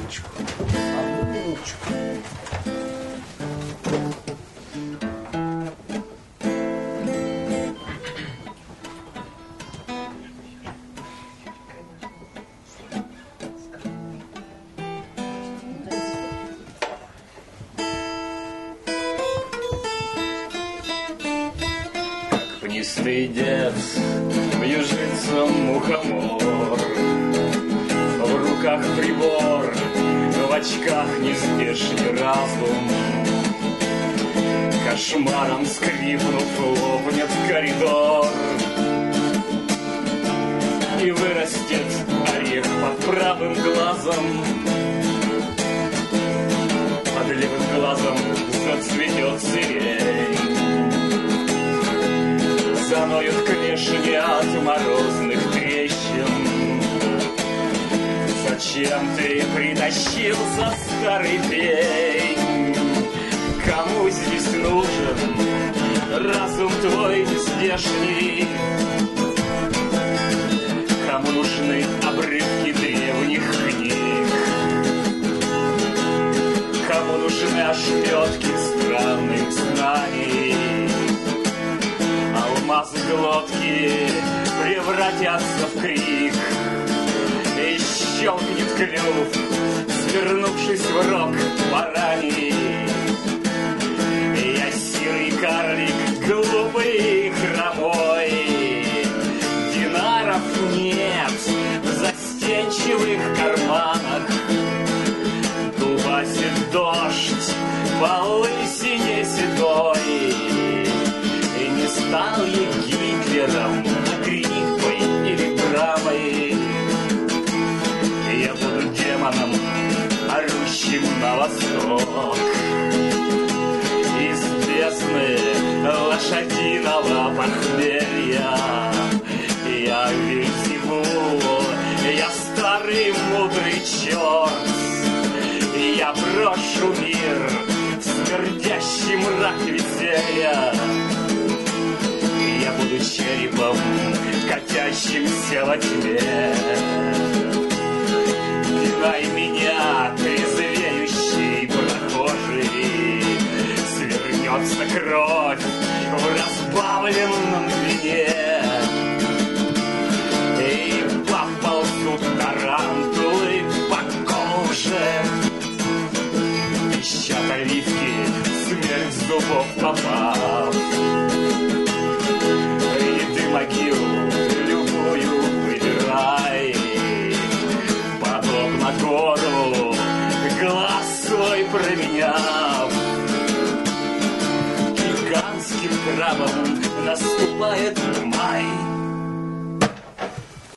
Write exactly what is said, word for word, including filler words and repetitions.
минуточку. Одну минуточку. Не стыдец, южицам мухомор, в руках прибор, в очках нездешний разум. Кошмаром скрипнув, лопнет коридор, и вырастет орех под правым глазом. Под левым глазом зацветет сирень. Заноют клешни от морозных трещин. Зачем ты притащился, старый пень? Кому здесь нужен разум твой здешний? Кому нужны обрывки древних книг? Кому нужны ошметки странных знаний? Алмаз глотки превратятся в крик, и щелкнет клюв, свернувшись в рог бараний. Я серый карлик, глупый и хромой. Динаров нет в застенчивых карманах. Дубасит дождь по лысине седой. И не стал я Гитлером, гриппой или драмой. Я буду демоном, орущим на восток. Из бездны лошадиного похмелья я Вельзевул, я старый мудрый черт. Я брошу мир в смердящий мрак веселья. Я буду черепом, катящимся во тьме. Пинай меня, трезвеющий прохожий. Свернется кровь в разбавленном вине. И поползут тарантулы по коже. Пищат оливки, смерть с зубов попав. Ряды могил любую выбирай. Подобно гору, глаз свой променяв. Гигантским крабом наступает май.